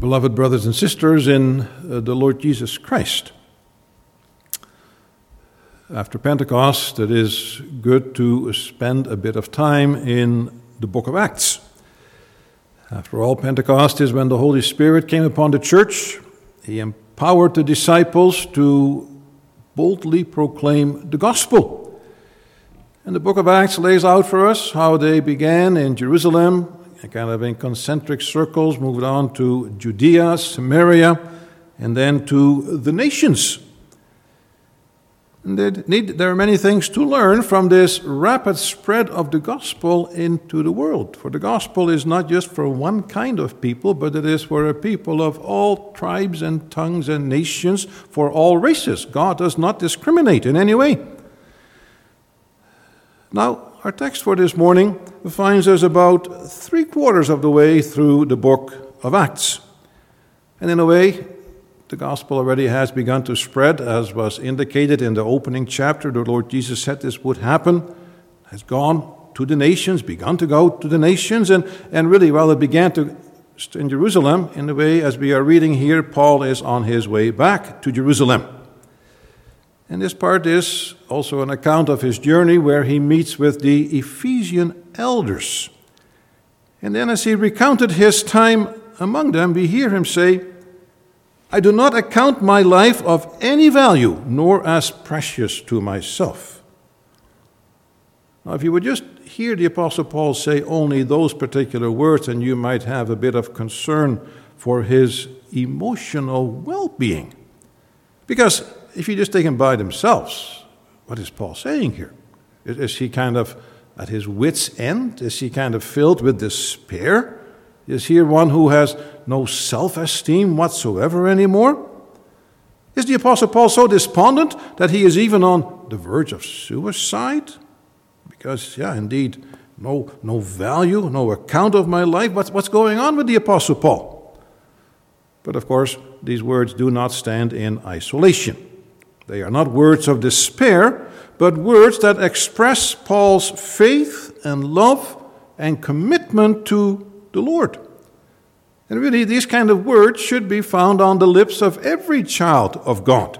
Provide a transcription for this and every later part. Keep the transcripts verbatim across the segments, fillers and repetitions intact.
Beloved brothers and sisters in uh, the Lord Jesus Christ, after Pentecost, it is good to spend a bit of time in the book of Acts. After all, Pentecost is when the Holy Spirit came upon the church. He empowered the disciples to boldly proclaim the gospel. And the book of Acts lays out for us how they began in Jerusalem, kind of in concentric circles, moved on to Judea, Samaria, and then to the nations. And they need, there are many things to learn from this rapid spread of the gospel into the world. For the gospel is not just for one kind of people, but it is for a people of all tribes and tongues and nations, for all races. God does not discriminate in any way. Now, our text for this morning finds us about three quarters of the way through the book of Acts. And in a way, the gospel already has begun to spread, as was indicated in the opening chapter. The Lord Jesus said this would happen, has gone to the nations, begun to go to the nations, and, and really, well, it began to in Jerusalem. In a way, as we are reading here, Paul is on his way back to Jerusalem. And this part is also an account of his journey where he meets with the Ephesian elders. And then as he recounted his time among them, we hear him say, "I do not account my life of any value, nor as precious to myself." Now, if you would just hear the Apostle Paul say only those particular words, and you might have a bit of concern for his emotional well-being. Because if you just take them by themselves, what is Paul saying here? Is he kind of at his wit's end? Is he kind of filled with despair? Is he one who has no self-esteem whatsoever anymore? Is the Apostle Paul so despondent that he is even on the verge of suicide? Because, yeah, indeed, no, no value, no account of my life. What's, what's going on with the Apostle Paul? But of course, these words do not stand in isolation. They are not words of despair, but words that express Paul's faith and love and commitment to the Lord. And really, these kind of words should be found on the lips of every child of God.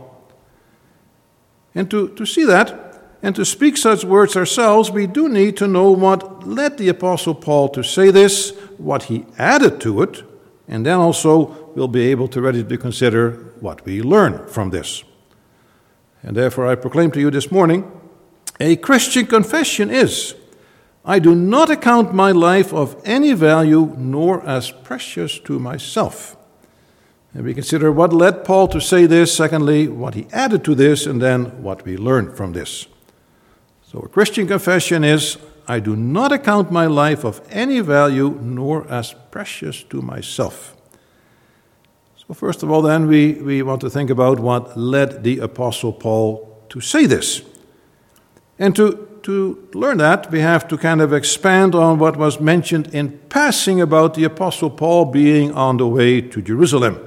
And to, to see that, and to speak such words ourselves, we do need to know what led the Apostle Paul to say this, what he added to it, and then also we'll be able to ready to consider what we learn from this. And therefore I proclaim to you this morning, a Christian confession is, I do not account my life of any value, nor as precious to myself. And we consider what led Paul to say this, secondly, what he added to this, and then what we learn from this. So a Christian confession is, I do not account my life of any value, nor as precious to myself. So first of all, then, we, we want to think about what led the Apostle Paul to say this. And to, to learn that, we have to kind of expand on what was mentioned in passing about the Apostle Paul being on the way to Jerusalem.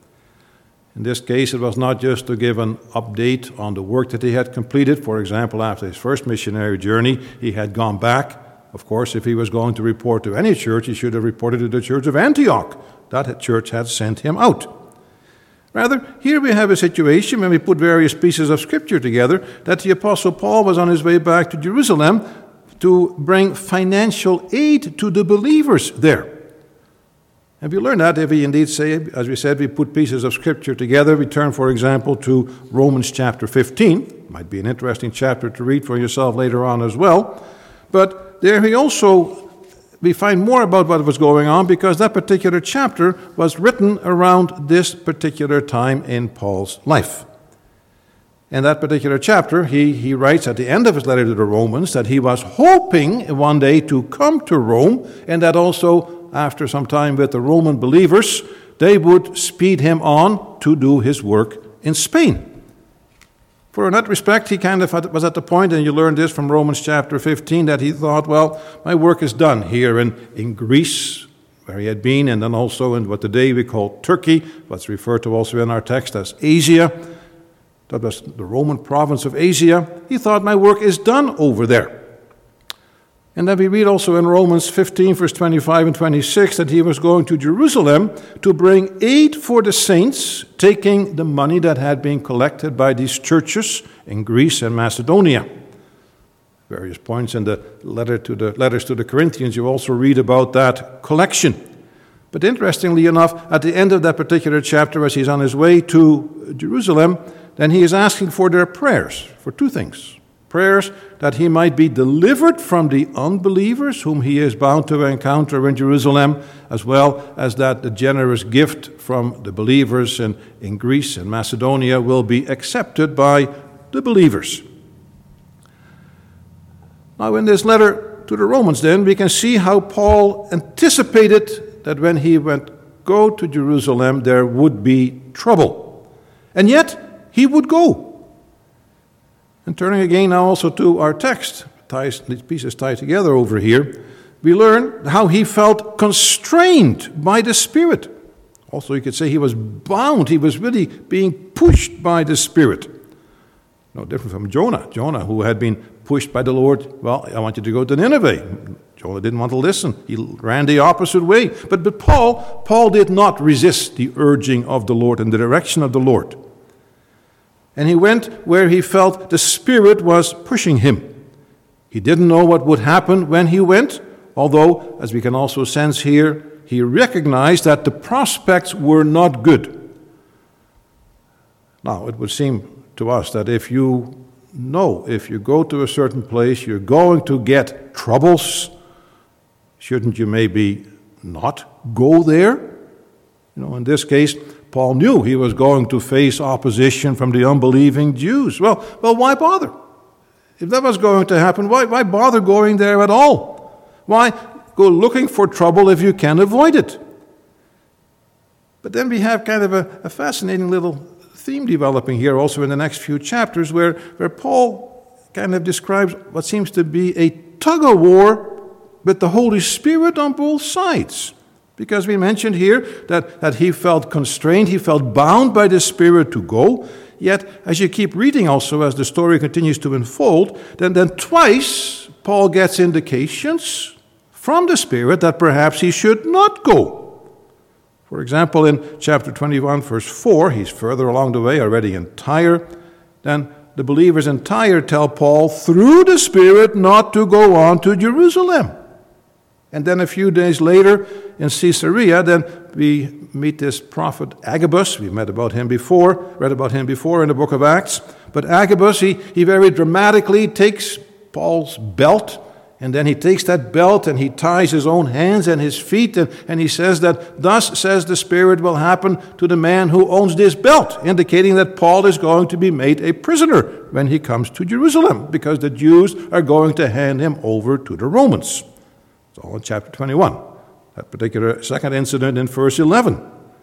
In this case, it was not just to give an update on the work that he had completed. For example, after his first missionary journey, he had gone back. Of course, if he was going to report to any church, he should have reported to the church of Antioch. That church had sent him out. Rather, here we have a situation when we put various pieces of Scripture together that the Apostle Paul was on his way back to Jerusalem to bring financial aid to the believers there. And we learn that if we indeed say, as we said, we put pieces of Scripture together. We turn, for example, to Romans chapter fifteen. Might be an interesting chapter to read for yourself later on as well. But there he also... we find more about what was going on because that particular chapter was written around this particular time in Paul's life. In that particular chapter, he, he writes at the end of his letter to the Romans that he was hoping one day to come to Rome, and that also, after some time with the Roman believers, they would speed him on to do his work in Spain. For in that respect, he kind of was at the point, and you learn this from Romans chapter fifteen, that he thought, well, my work is done here in, in Greece, where he had been, and then also in what today we call Turkey, what's referred to also in our text as Asia. That was the Roman province of Asia. He thought, my work is done over there. And then we read also in Romans fifteen, verse twenty-five and twenty-six, that he was going to Jerusalem to bring aid for the saints, taking the money that had been collected by these churches in Greece and Macedonia. Various points in the letter to the letters to the Corinthians, you also read about that collection. But interestingly enough, at the end of that particular chapter, as he's on his way to Jerusalem, then he is asking for their prayers, for two things. Prayers that he might be delivered from the unbelievers whom he is bound to encounter in Jerusalem, as well as that the generous gift from the believers in, in Greece and Macedonia will be accepted by the believers. Now, in this letter to the Romans, then, we can see how Paul anticipated that when he went go to Jerusalem, there would be trouble. And yet, he would go. And turning again now also to our text, ties, these pieces tie together over here, we learn how he felt constrained by the Spirit. Also, you could say he was bound. He was really being pushed by the Spirit. No different from Jonah. Jonah, who had been pushed by the Lord, well, I want you to go to Nineveh. Jonah didn't want to listen. He ran the opposite way. But, but Paul, Paul did not resist the urging of the Lord and the direction of the Lord. And he went where he felt the Spirit was pushing him. He didn't know what would happen when he went, although, as we can also sense here, he recognized that the prospects were not good. Now, it would seem to us that if you know, if you go to a certain place, you're going to get troubles, shouldn't you maybe not go there? You know, in this case, Paul knew he was going to face opposition from the unbelieving Jews. Well, well, why bother? If that was going to happen, why, why bother going there at all? Why go looking for trouble if you can avoid it? But then we have kind of a, a fascinating little theme developing here also in the next few chapters where, where Paul kind of describes what seems to be a tug-of-war with the Holy Spirit on both sides. Because we mentioned here that, that he felt constrained, he felt bound by the Spirit to go. Yet, as you keep reading also, as the story continues to unfold, then, then twice Paul gets indications from the Spirit that perhaps he should not go. For example, in chapter twenty-one, verse four, he's further along the way, already in Tyre. Then the believers in Tyre tell Paul, through the Spirit, not to go on to Jerusalem. And then a few days later in Caesarea, then we meet this prophet Agabus. We've met about him before, read about him before in the book of Acts. But Agabus, he, he very dramatically takes Paul's belt, and then he takes that belt and he ties his own hands and his feet, and, and he says that, thus says the Spirit will happen to the man who owns this belt, indicating that Paul is going to be made a prisoner when he comes to Jerusalem, because the Jews are going to hand him over to the Romans. It's all in chapter twenty-one, that particular second incident in verse eleven.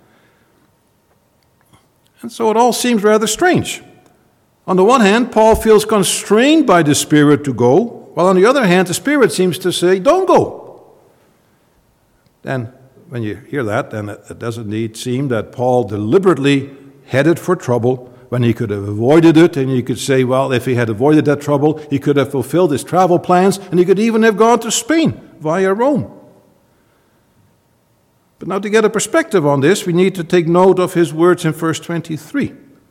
And so it all seems rather strange. On the one hand, Paul feels constrained by the Spirit to go, while on the other hand, the Spirit seems to say, don't go. Then, when you hear that, then it does indeed seem that Paul deliberately headed for trouble when he could have avoided it, and you could say, well, if he had avoided that trouble, he could have fulfilled his travel plans, and he could even have gone to Spain via Rome. But now to get a perspective on this, we need to take note of his words in verse twenty-three.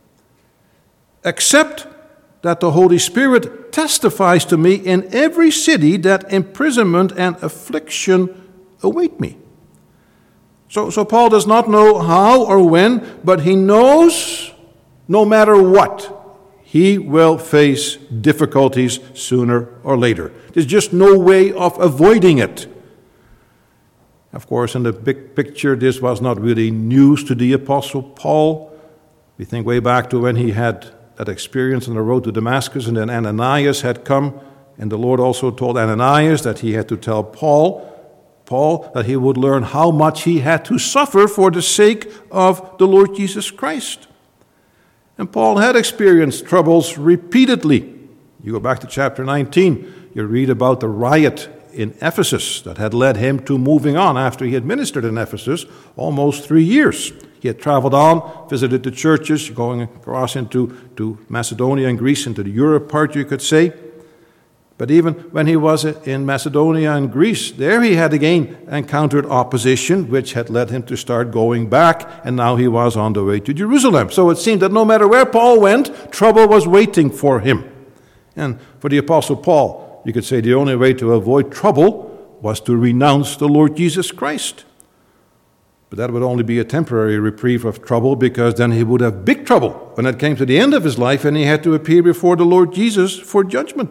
Except that the Holy Spirit testifies to me in every city that imprisonment and affliction await me. So, so Paul does not know how or when, but he knows no matter what, he will face difficulties sooner or later. There's just no way of avoiding it. Of course, in the big picture, this was not really news to the Apostle Paul. We think way back to when he had that experience on the road to Damascus, and then Ananias had come, and the Lord also told Ananias that he had to tell Paul, Paul, that he would learn how much he had to suffer for the sake of the Lord Jesus Christ. And Paul had experienced troubles repeatedly. You go back to chapter nineteen, you read about the riot in Ephesus that had led him to moving on after he had ministered in Ephesus almost three years. He had traveled on, visited the churches, going across into to Macedonia and Greece, into the Europe part, you could say. But even when he was in Macedonia and Greece, there he had again encountered opposition, which had led him to start going back, and now he was on the way to Jerusalem. So it seemed that no matter where Paul went, trouble was waiting for him. And for the Apostle Paul, you could say the only way to avoid trouble was to renounce the Lord Jesus Christ. But that would only be a temporary reprieve of trouble, because then he would have big trouble when it came to the end of his life and he had to appear before the Lord Jesus for judgment.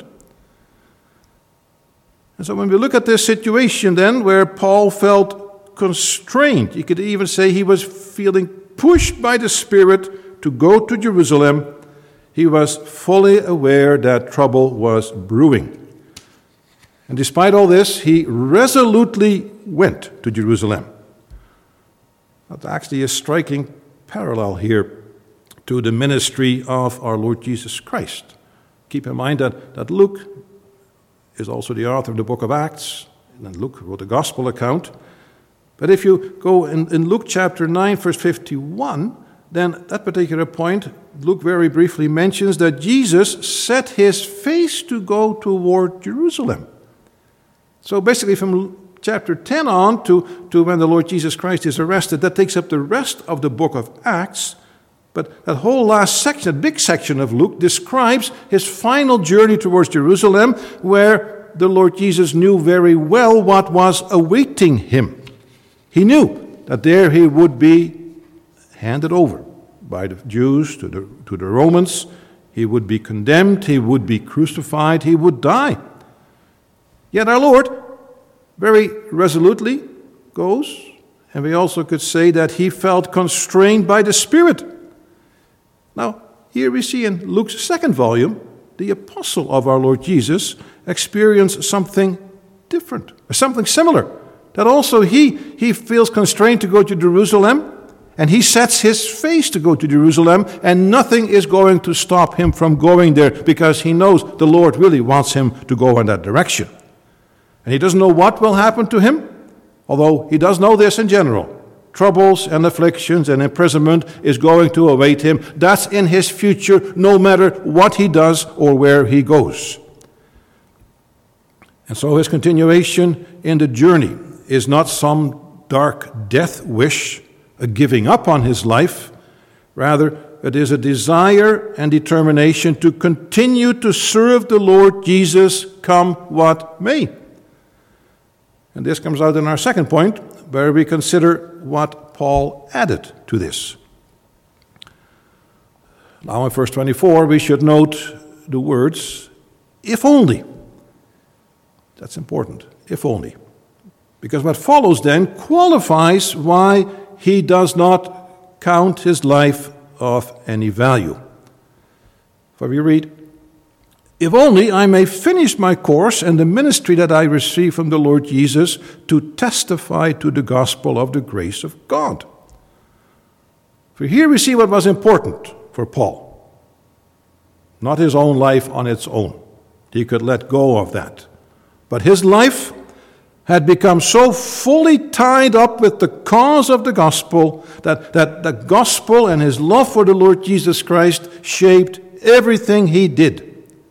And so when we look at this situation then, where Paul felt constrained, you could even say he was feeling pushed by the Spirit to go to Jerusalem, he was fully aware that trouble was brewing. And despite all this, he resolutely went to Jerusalem. That's actually a striking parallel here to the ministry of our Lord Jesus Christ. Keep in mind that, that Luke is also the author of the book of Acts, and Luke wrote the gospel account. But if you go in, in Luke chapter nine, verse fifty-one, then at that particular point, Luke very briefly mentions that Jesus set his face to go toward Jerusalem. So basically from chapter ten on to, to when the Lord Jesus Christ is arrested, that takes up the rest of the book of Acts. But that whole last section, that big section of Luke, describes his final journey towards Jerusalem, where the Lord Jesus knew very well what was awaiting him. He knew that there he would be handed over by the Jews to the, to the Romans. He would be condemned, he would be crucified, he would die. Yet our Lord very resolutely goes, and we also could say that he felt constrained by the Spirit. Now, here we see in Luke's second volume, the apostle of our Lord Jesus experienced something different, or something similar, that also he, he feels constrained to go to Jerusalem, and he sets his face to go to Jerusalem, and nothing is going to stop him from going there, because he knows the Lord really wants him to go in that direction. And he doesn't know what will happen to him, although he does know this in general. Troubles and afflictions and imprisonment is going to await him. That's in his future, no matter what he does or where he goes. And so his continuation in the journey is not some dark death wish, a giving up on his life. Rather, it is a desire and determination to continue to serve the Lord Jesus, come what may. And this comes out in our second point, where we consider what Paul added to this. Now in verse twenty-four, we should note the words, if only. That's important, if only. Because what follows then qualifies why he does not count his life of any value. For we read, if only I may finish my course and the ministry that I receive from the Lord Jesus to testify to the gospel of the grace of God. For here we see what was important for Paul. Not his own life on its own. He could let go of that. But his life had become so fully tied up with the cause of the gospel that, that the gospel and his love for the Lord Jesus Christ shaped everything he did.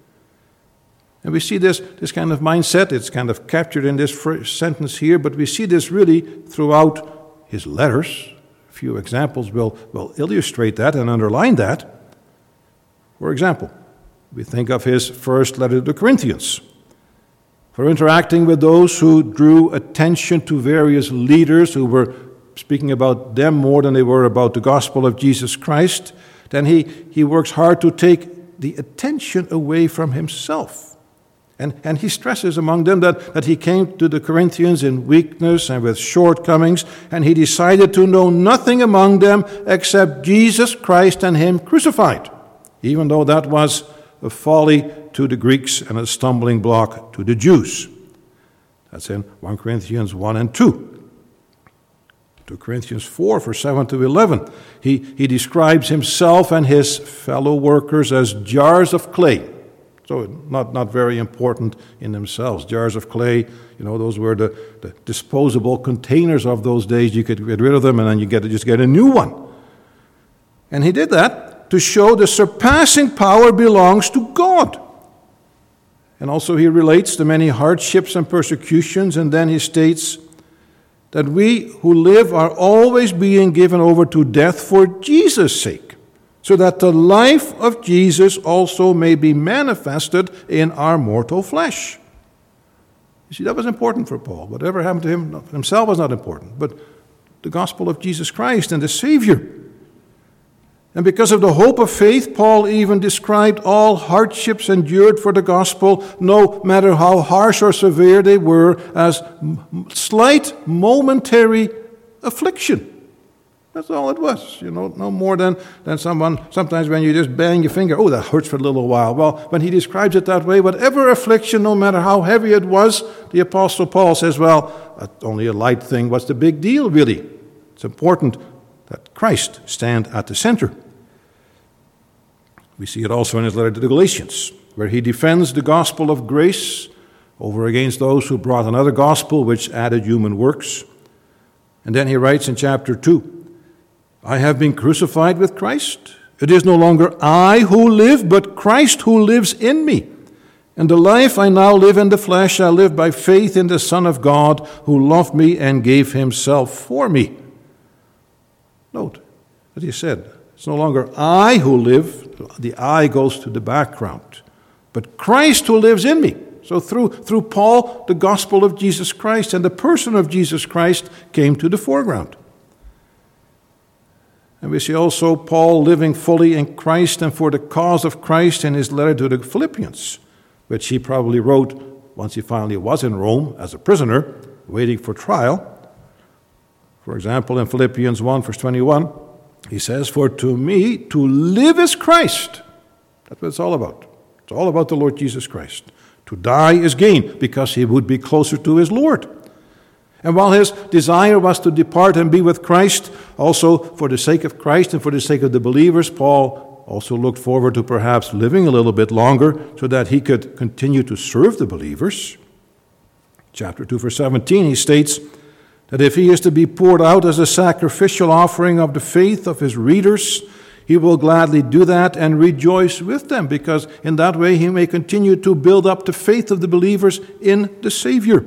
And we see this, this kind of mindset, it's kind of captured in this first sentence here, but we see this really throughout his letters. A few examples will, will illustrate that and underline that. For example, we think of his first letter to the Corinthians. For interacting with those who drew attention to various leaders who were speaking about them more than they were about the gospel of Jesus Christ, then he, he works hard to take the attention away from himself. And, and he stresses among them that, that he came to the Corinthians in weakness and with shortcomings, and he decided to know nothing among them except Jesus Christ and him crucified, even though that was a folly to the Greeks and a stumbling block to the Jews. That's in First Corinthians one and two. Second Corinthians four, verse seven to eleven. He, he describes himself and his fellow workers as jars of clay. So not, not very important in themselves. Jars of clay, you know, those were the, the disposable containers of those days. You could get rid of them and then you get to just get a new one. And he did that to show the surpassing power belongs to God. And also he relates the many hardships and persecutions, and then he states that we who live are always being given over to death for Jesus' sake, so that the life of Jesus also may be manifested in our mortal flesh. You see, that was important for Paul. Whatever happened to him himself was not important, but the gospel of Jesus Christ and the Savior. And because of the hope of faith, Paul even described all hardships endured for the gospel, no matter how harsh or severe they were, as slight momentary affliction. That's all it was, you know, no more than, than someone, sometimes when you just bang your finger, oh, that hurts for a little while. Well, when he describes it that way, whatever affliction, no matter how heavy it was, the Apostle Paul says, well, that's only a light thing. What's the big deal, really? It's important that Christ stand at the center. We see it also in his letter to the Galatians, where he defends the gospel of grace over against those who brought another gospel which added human works. And then he writes in chapter two, I have been crucified with Christ. It is no longer I who live, but Christ who lives in me. And the life I now live in the flesh, I live by faith in the Son of God, who loved me and gave himself for me. Note that he said, it's no longer I who live, the I goes to the background, but Christ who lives in me. So through, through Paul, the gospel of Jesus Christ and the person of Jesus Christ came to the foreground. And we see also Paul living fully in Christ and for the cause of Christ in his letter to the Philippians, which he probably wrote once he finally was in Rome as a prisoner, waiting for trial. For example, in Philippians one, verse twenty-one, he says, for to me to live is Christ. That's what it's all about. It's all about the Lord Jesus Christ. To die is gain, because he would be closer to his Lord. And while his desire was to depart and be with Christ, also for the sake of Christ and for the sake of the believers, Paul also looked forward to perhaps living a little bit longer so that he could continue to serve the believers. Chapter two, verse seventeen, he states that if he is to be poured out as a sacrificial offering of the faith of his readers, he will gladly do that and rejoice with them, because in that way he may continue to build up the faith of the believers in the Savior.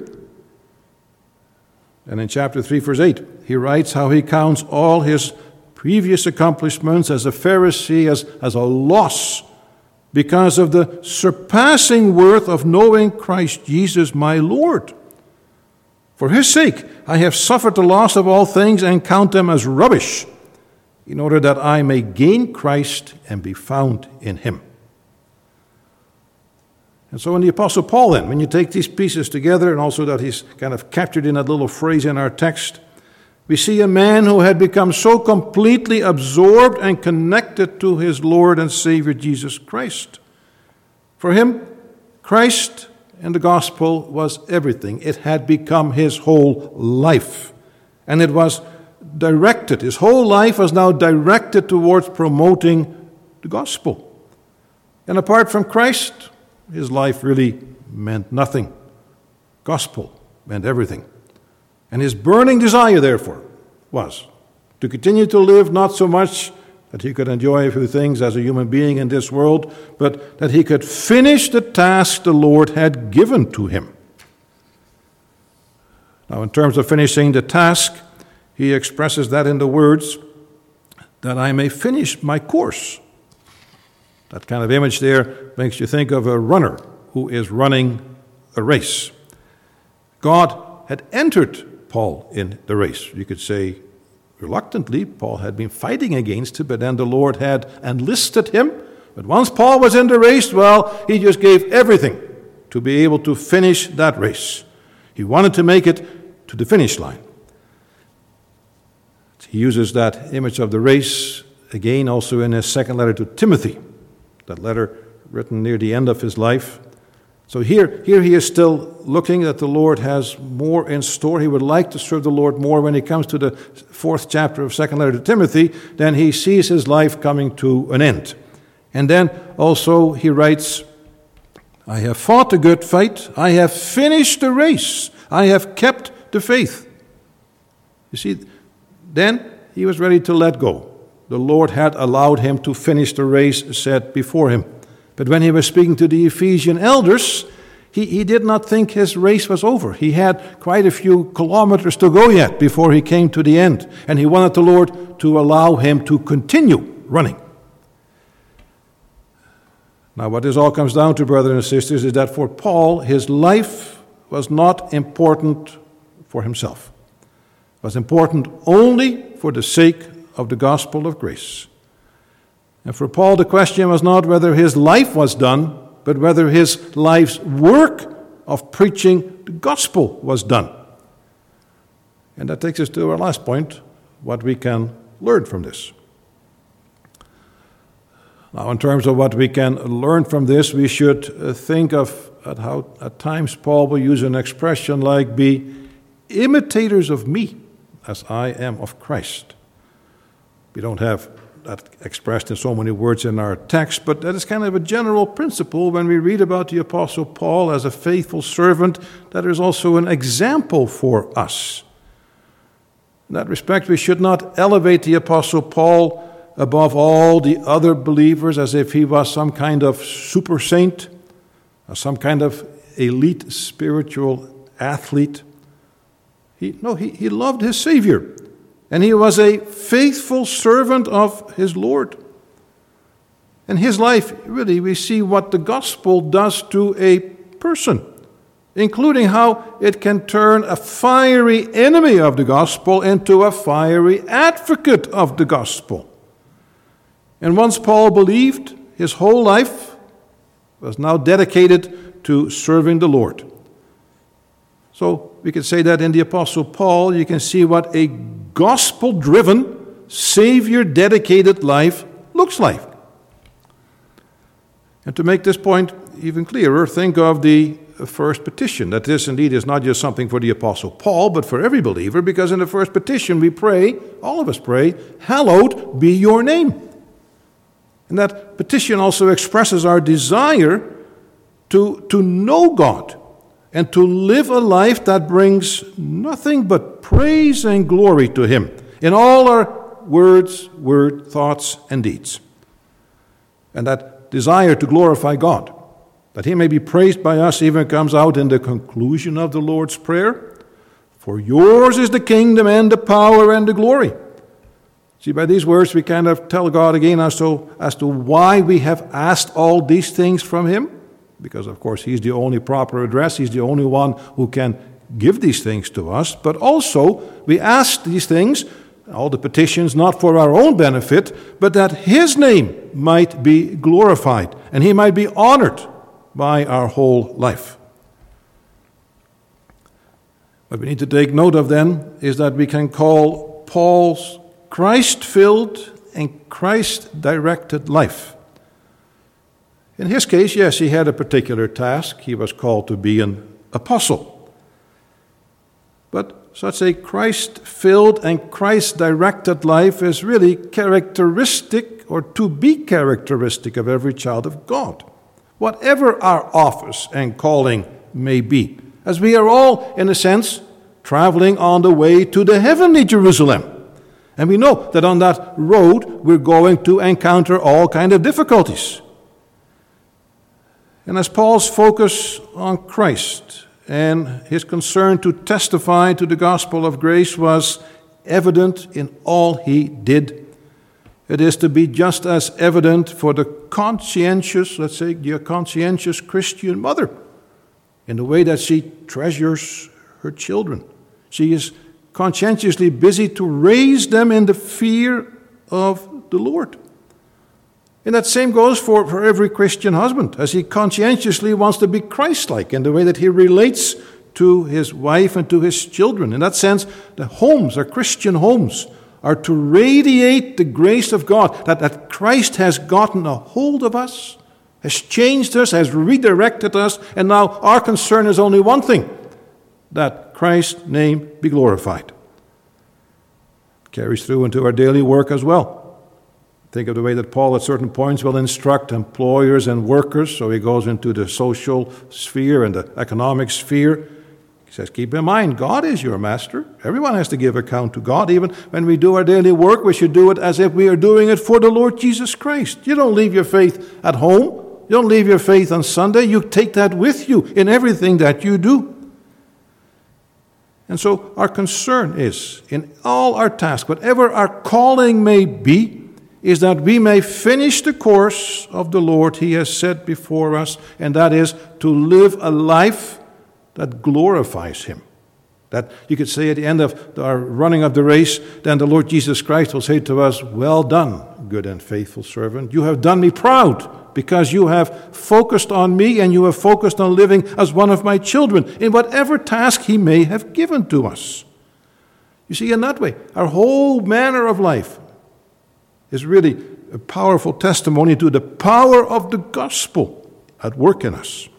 And in chapter three, verse eight, he writes how he counts all his previous accomplishments as a Pharisee, as, as a loss, because of the surpassing worth of knowing Christ Jesus my Lord. For his sake, I have suffered the loss of all things and count them as rubbish, in order that I may gain Christ and be found in him. And so in the Apostle Paul then, when you take these pieces together, and also that he's kind of captured in that little phrase in our text, we see a man who had become so completely absorbed and connected to his Lord and Savior Jesus Christ. For him, Christ and the gospel was everything. It had become his whole life. And it was directed, his whole life was now directed towards promoting the gospel. And apart from Christ, his life really meant nothing. Gospel meant everything. And his burning desire, therefore, was to continue to live not so much that he could enjoy a few things as a human being in this world, but that he could finish the task the Lord had given to him. Now, in terms of finishing the task, he expresses that in the words, that I may finish my course. That kind of image there makes you think of a runner who is running a race. God had entered Paul in the race. You could say, reluctantly, Paul had been fighting against it, but then the Lord had enlisted him. But once Paul was in the race, well, he just gave everything to be able to finish that race. He wanted to make it to the finish line. He uses that image of the race again also in his second letter to Timothy, that letter written near the end of his life. So here, here he is still looking that the Lord has more in store. He would like to serve the Lord more. When he comes to the fourth chapter of second letter to Timothy, then he sees his life coming to an end. And then also he writes, I have fought a good fight. I have finished the race. I have kept the faith. You see, then he was ready to let go. The Lord had allowed him to finish the race set before him. But when he was speaking to the Ephesian elders, He, he did not think his race was over. He had quite a few kilometers to go yet before he came to the end. And he wanted the Lord to allow him to continue running. Now, what this all comes down to, brothers and sisters, is that for Paul, his life was not important for himself. It was important only for the sake of the gospel of grace. And for Paul, the question was not whether his life was done, but whether his life's work of preaching the gospel was done. And that takes us to our last point, what we can learn from this. Now, in terms of what we can learn from this, we should think of at how at times Paul will use an expression like, be imitators of me as I am of Christ. We don't have that expressed in so many words in our text, but that is kind of a general principle when we read about the Apostle Paul as a faithful servant, that is also an example for us. In that respect, we should not elevate the Apostle Paul above all the other believers as if he was some kind of super saint, or some kind of elite spiritual athlete. He, no, he, he loved his Savior, and he was a faithful servant of his Lord. In his life, really, we see what the gospel does to a person, including how it can turn a fiery enemy of the gospel into a fiery advocate of the gospel. And once Paul believed, his whole life was now dedicated to serving the Lord. So we can say that in the Apostle Paul, you can see what a gospel-driven, Savior-dedicated life looks like. And to make this point even clearer, think of the first petition, that this indeed is not just something for the Apostle Paul, but for every believer, because in the first petition we pray, all of us pray, hallowed be your name. And that petition also expresses our desire to, to know God and to live a life that brings nothing but praise and glory to Him in all our words, word, thoughts, and deeds. And that desire to glorify God, that He may be praised by us, even comes out in the conclusion of the Lord's Prayer. For yours is the kingdom and the power and the glory. See, by these words we kind of tell God again as to, as to why we have asked all these things from Him. Because, of course, He's the only proper address. He's the only one who can give these things to us. But also, we ask these things, all the petitions, not for our own benefit, but that His name might be glorified and He might be honored by our whole life. What we need to take note of then is that we can call Paul's Christ-filled and Christ-directed life. In his case, yes, he had a particular task. He was called to be an apostle. But such a Christ-filled and Christ-directed life is really characteristic, or to be characteristic, of every child of God, whatever our office and calling may be, as we are all, in a sense, traveling on the way to the heavenly Jerusalem. And we know that on that road we're going to encounter all kinds of difficulties. And as Paul's focus on Christ and his concern to testify to the gospel of grace was evident in all he did, it is to be just as evident for the conscientious, let's say, the conscientious Christian mother in the way that she treasures her children. She is conscientiously busy to raise them in the fear of the Lord. And that same goes for, for every Christian husband, as he conscientiously wants to be Christ-like in the way that he relates to his wife and to his children. In that sense, the homes, our Christian homes, are to radiate the grace of God, that, that Christ has gotten a hold of us, has changed us, has redirected us, and now our concern is only one thing, that Christ's name be glorified. It carries through into our daily work as well. Think of the way that Paul at certain points will instruct employers and workers, so he goes into the social sphere and the economic sphere. He says, keep in mind, God is your master. Everyone has to give account to God. Even when we do our daily work, we should do it as if we are doing it for the Lord Jesus Christ. You don't leave your faith at home You don't leave your faith on Sunday. You take that with you in everything that you do. And so our concern is, in all our tasks, whatever our calling may be, is that we may finish the course of the Lord He has set before us, and that is to live a life that glorifies Him. That you could say at the end of our running of the race, then the Lord Jesus Christ will say to us, "Well done, good and faithful servant. You have done me proud because you have focused on me and you have focused on living as one of my children in whatever task He may have given to us." You see, in that way, our whole manner of life is really a powerful testimony to the power of the gospel at work in us.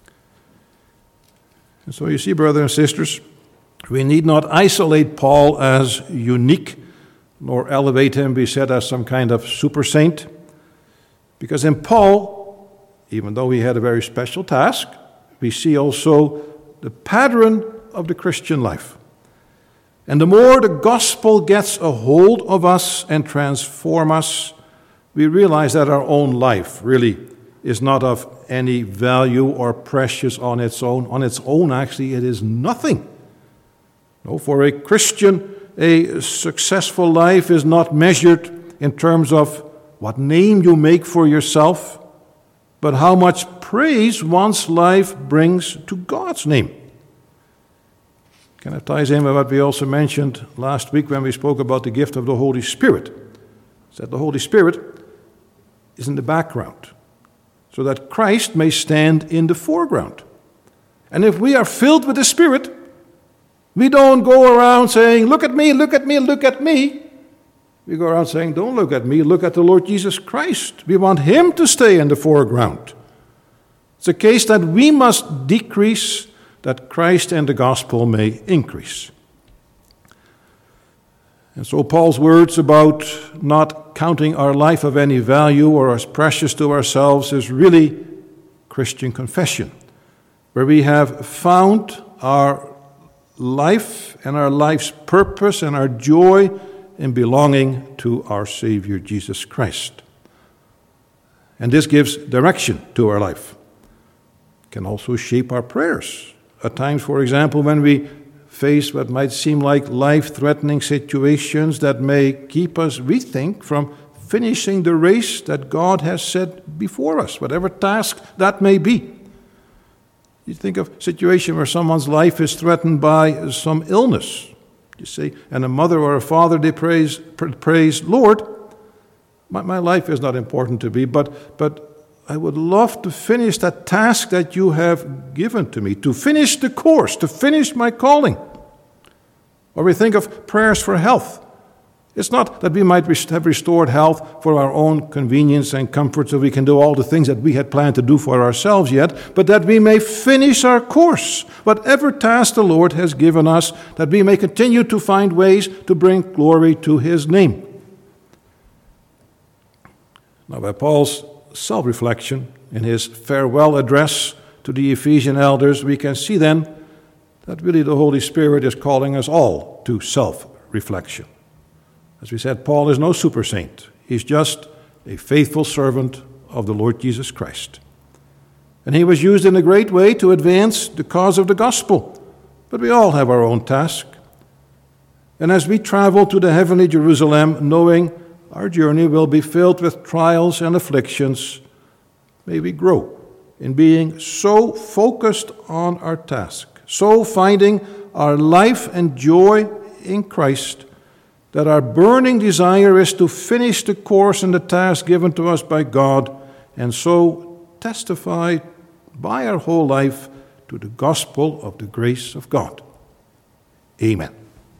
And so you see, brothers and sisters, we need not isolate Paul as unique, nor elevate him, be said, as some kind of super saint. Because in Paul, even though he had a very special task, we see also the pattern of the Christian life. And the more the gospel gets a hold of us and transforms us, we realize that our own life really is not of any value or precious on its own. On its own, actually, it is nothing. No, for a Christian, a successful life is not measured in terms of what name you make for yourself, but how much praise one's life brings to God's name. Kind of ties in with what we also mentioned last week when we spoke about the gift of the Holy Spirit. It's that the Holy Spirit is in the background, so that Christ may stand in the foreground. And if we are filled with the Spirit, we don't go around saying, "Look at me, look at me, look at me." We go around saying, "Don't look at me, look at the Lord Jesus Christ." We want Him to stay in the foreground. It's a case that we must decrease, that Christ and the gospel may increase. And so Paul's words about not counting our life of any value or as precious to ourselves is really Christian confession, where we have found our life and our life's purpose and our joy in belonging to our Savior Jesus Christ. And this gives direction to our life. It can also shape our prayers. At times, for example, when we face what might seem like life-threatening situations that may keep us, we think, from finishing the race that God has set before us, whatever task that may be. You think of a situation where someone's life is threatened by some illness, you see, and a mother or a father, they praise, praise Lord, my, my life is not important to me, but, but I would love to finish that task that you have given to me, to finish the course, to finish my calling. Or we think of prayers for health. It's not that we might have restored health for our own convenience and comfort so we can do all the things that we had planned to do for ourselves yet, but that we may finish our course, whatever task the Lord has given us, that we may continue to find ways to bring glory to His name. Now, by Paul's self-reflection in his farewell address to the Ephesian elders, we can see then that really the Holy Spirit is calling us all to self-reflection. As we said, Paul is no super saint. He's just a faithful servant of the Lord Jesus Christ. And he was used in a great way to advance the cause of the gospel. But we all have our own task. And as we travel to the heavenly Jerusalem, knowing our journey will be filled with trials and afflictions, may we grow in being so focused on our task, so finding our life and joy in Christ, that our burning desire is to finish the course and the task given to us by God, and so testify by our whole life to the gospel of the grace of God. Amen.